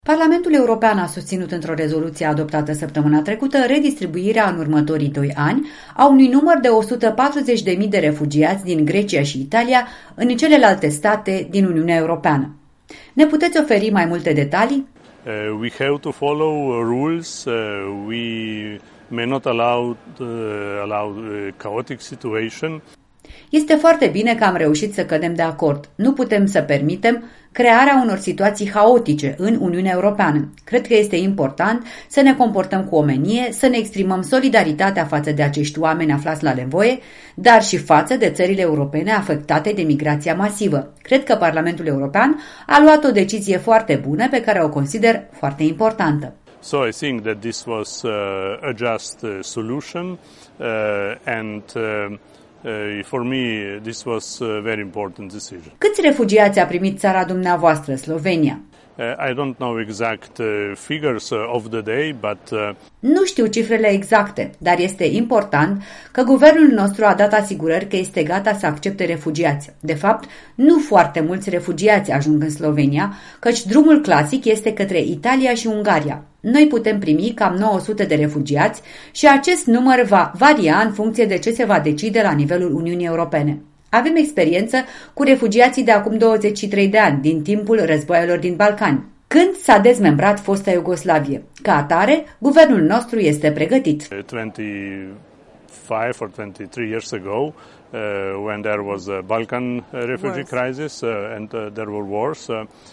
Parlamentul European a susținut într-o rezoluție adoptată săptămâna trecută redistribuirea în următorii 2 ani a unui număr de 140.000 de refugiați din Grecia și Italia în celelalte state din Uniunea Europeană. Ne puteți oferi mai multe detalii? We have to follow rules. We may not allow chaotic situation. Este foarte bine că am reușit să cădem de acord. Nu putem să permitem crearea unor situații haotice în Uniunea Europeană. Cred că este important să ne comportăm cu omenie, să ne exprimăm solidaritatea față de acești oameni aflați la nevoie, dar și față de țările europene afectate de migrația masivă. Cred că Parlamentul European a luat o decizie foarte bună pe care o consider foarte importantă. So I think that this was a just solution and for me, this was a very important decision. Câți refugiați a primit țara dumneavoastră, Slovenia? I don't know exact figures of the day, but Nu știu cifrele exacte, dar este important că guvernul nostru a dat asigurări că este gata să accepte refugiați. De fapt, nu foarte mulți refugiați ajung în Slovenia, căci drumul clasic este către Italia și Ungaria. Noi putem primi cam 900 de refugiați și acest număr va varia în funcție de ce se va decide la nivelul Uniunii Europene. Avem experiență cu refugiații de acum 23 de ani, din timpul războaielor din Balcani, când s-a dezmembrat fosta Iugoslavie. Ca atare, guvernul nostru este pregătit. 25 or 23 years ago, when there was a Balkan refugee crisis and there were wars,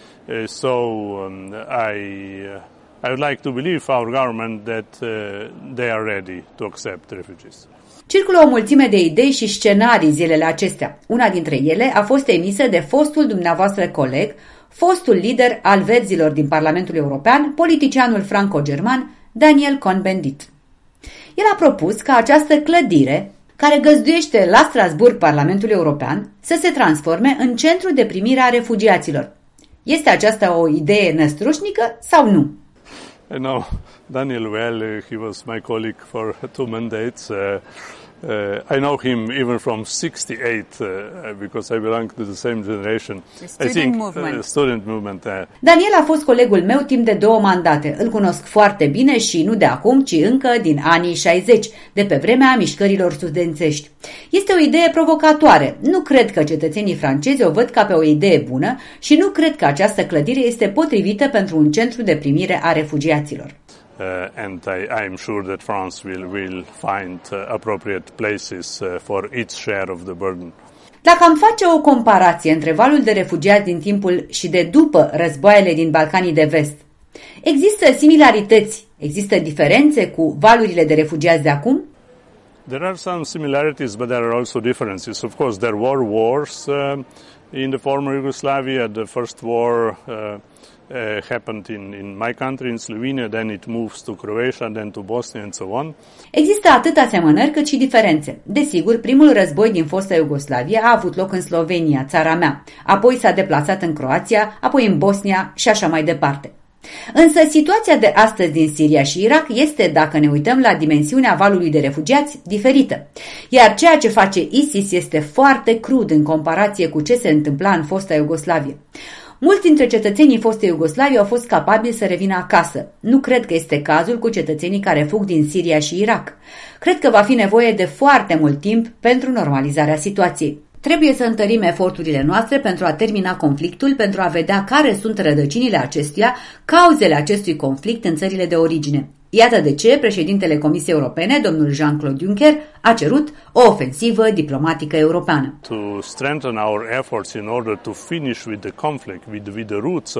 I would like to believe our government that they are ready to accept refugees. Circulă o mulțime de idei și scenarii zilele acestea. Una dintre ele a fost emisă de fostul dumneavoastră coleg, fostul lider al verzilor din Parlamentul European, politicianul franco-german Daniel Cohn-Bendit. El a propus ca această clădire, care găzduiește la Strasbourg Parlamentul European, să se transforme în centru de primire a refugiaților. Este aceasta o idee năstrușnică sau nu? No, Daniel well, he was my colleague for 2 mandates. I know him even from 68 because I belong to the same generation. Student movement. Daniel a fost colegul meu timp de 2 mandate. Îl cunosc foarte bine și nu de acum, ci încă din anii 60, de pe vremea mișcărilor studențești. Este o idee provocatoare. Nu cred că cetățenii francezi o văd ca pe o idee bună și nu cred că această clădire este potrivită pentru un centru de primire a refugiaților. And I am sure that France will find appropriate places for its share of the burden. Dacă am face o comparație între valul de refugiați din timpul și de după războaiele din Balcanii de Vest, există similarități, există diferențe cu valurile de refugiați de acum? There are some similarities, but there are also differences. Of course, there were wars in the former Yugoslavia. The first war happened in my country, in Slovenia, then it moves to Croatia, then to Bosnia and so on. Există atât asemănări cât și diferențe. Desigur, primul război din fosta Iugoslavie a avut loc în Slovenia, țara mea, apoi s-a deplasat în Croația, apoi în Bosnia și așa mai departe. Însă situația de astăzi din Siria și Irak este, dacă ne uităm la dimensiunea valului de refugiați, diferită. Iar ceea ce face ISIS este foarte crud în comparație cu ce se întâmpla în fosta Iugoslavie. Mulți dintre cetățenii fostei Iugoslavie au fost capabili să revină acasă. Nu cred că este cazul cu cetățenii care fug din Siria și Irak. Cred că va fi nevoie de foarte mult timp pentru normalizarea situației. Trebuie să întărim eforturile noastre pentru a termina conflictul, pentru a vedea care sunt rădăcinile acestuia, cauzele acestui conflict în țările de origine. Iată de ce președintele Comisiei Europene, domnul Jean-Claude Juncker, a cerut o ofensivă diplomatică europeană. To strengthen our efforts in order to finish with the conflict, with the roots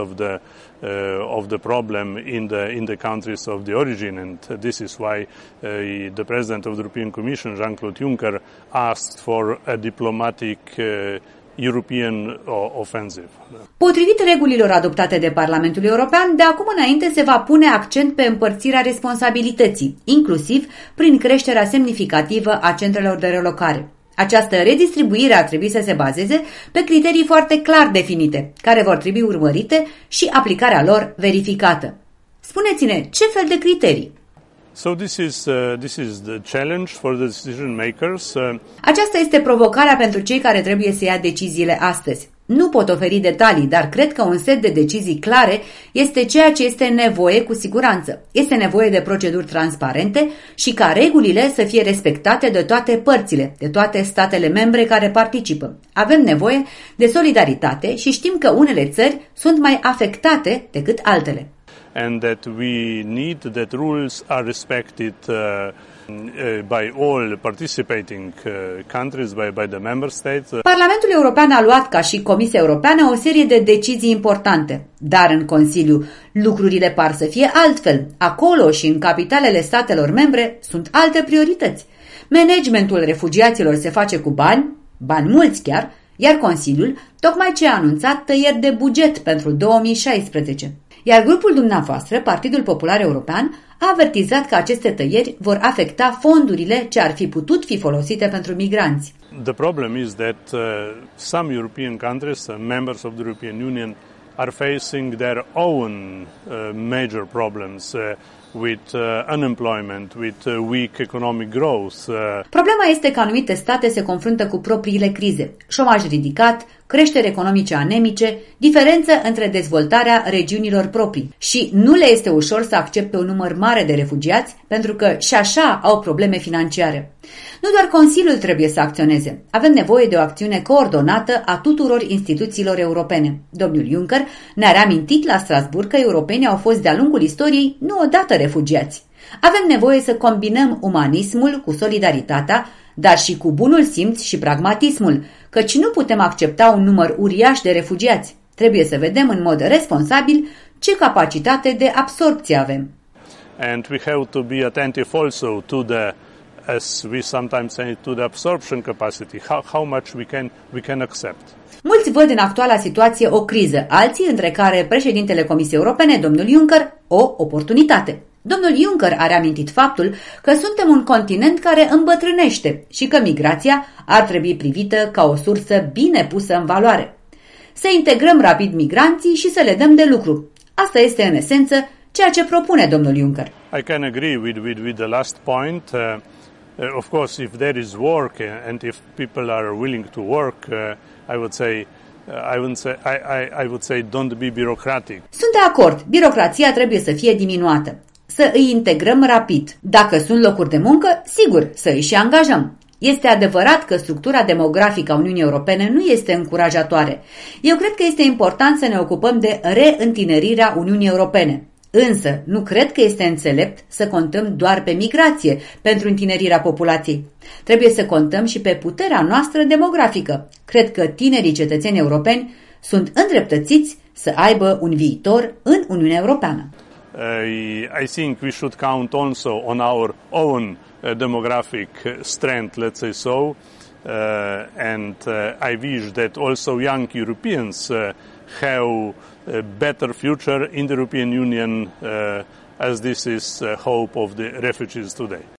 of the problem in the countries of the origin, and this is why the President of the European Commission, Jean-Claude Juncker, asked for a diplomatic European offensive. Potrivit regulilor adoptate de Parlamentul European, de acum înainte se va pune accent pe împărțirea responsabilității, inclusiv prin creșterea semnificativă a centrelor de relocare. Această redistribuire ar trebui să se bazeze pe criterii foarte clar definite, care vor trebui urmărite și aplicarea lor verificată. Spuneți-ne, ce fel de criterii? So this is the challenge for the decision makers. Aceasta este provocarea pentru cei care trebuie să ia deciziile astăzi. Nu pot oferi detalii, dar cred că un set de decizii clare este ceea ce este nevoie cu siguranță. Este nevoie de proceduri transparente și ca regulile să fie respectate de toate părțile, de toate statele membre care participă. Avem nevoie de solidaritate și știm că unele țări sunt mai afectate decât altele. And that we need that rules are respected by all participating countries, by the member states. Parlamentul European a luat, ca și Comisia Europeană, o serie de decizii importante, dar în Consiliu lucrurile par să fie altfel. Acolo și în capitalele statelor membre sunt alte priorități. Managementul refugiaților se face cu bani mulți chiar, iar Consiliul tocmai ce a anunțat tăieri de buget pentru 2016. Iar grupul dumneavoastră, Partidul Popular European, a avertizat că aceste tăieri vor afecta fondurile ce ar fi putut fi folosite pentru migranți. The problem is that some European countries, members of the European Union, are facing their own major problems with unemployment, with weak economic growth. Problema este că anumite state se confruntă cu propriile crize, șomaj ridicat, creștere economice anemice, diferență între dezvoltarea regiunilor proprii și nu le este ușor să accepte un număr mare de refugiați pentru că și așa au probleme financiare. Nu doar Consiliul trebuie să acționeze. Avem nevoie de o acțiune coordonată a tuturor instituțiilor europene. Domnul Juncker ne-a reamintit la Strasbourg că europenii au fost de-a lungul istoriei nu odată refugiați. Avem nevoie să combinăm umanismul cu solidaritatea, dar și cu bunul simț și pragmatismul, căci nu putem accepta un număr uriaș de refugiați. Trebuie să vedem în mod responsabil ce capacitate de absorbție avem. And we have to be attentive also to the, as we sometimes say, to the absorption capacity, how much we can accept. Mulți văd în actuala situație o criză, alții, între care președintele Comisiei Europene, domnul Juncker, o oportunitate. Domnul Juncker a reamintit faptul că suntem un continent care îmbătrânește și că migrația ar trebui privită ca o sursă bine pusă în valoare. Să integrăm rapid migranții și să le dăm de lucru. Asta este, în esență, ceea ce propune domnul Juncker. I can agree with the last point. Of course, if there is work and if people are willing to work, I would say don't be bureaucratic. Sunt de acord. Birocrația trebuie să fie diminuată. Să îi integrăm rapid. Dacă sunt locuri de muncă, sigur, să îi și angajăm. Este adevărat că structura demografică a Uniunii Europene nu este încurajatoare. Eu cred că este important să ne ocupăm de reîntinerirea Uniunii Europene. Însă, nu cred că este înțelept să contăm doar pe migrație pentru întinerirea populației. Trebuie să contăm și pe puterea noastră demografică. Cred că tinerii cetățeni europeni sunt îndreptățiți să aibă un viitor în Uniunea Europeană. I think we should count also on our own demographic strength, let's say so, and I wish that also young Europeans have a better future in the European Union as this is hope of the refugees today.